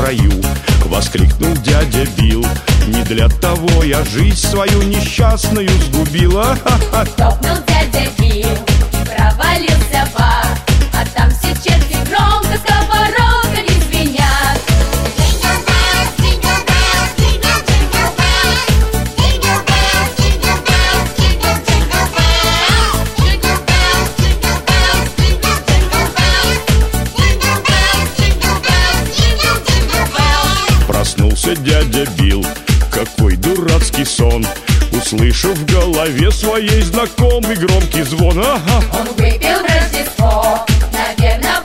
краю. Воскликнул дядя Билл: не для того я жизнь свою несчастную сгубила. Топнул дядя Билл, провалился в ад, а там все черти громко сковородками звенят. Jingle bells, jingle bells, jingle, jingle bells. Jingle bells, jingle bells, jingle, jingle bells. Jingle bells, jingle bells, jingle, jingle bells. Jingle bells, jingle bells, jingle, jingle bells. Проснулся дядя Билл, какой дурацкий сон, услышав в голове своей знакомый громкий звон. Он выпил в Рождество, наверное,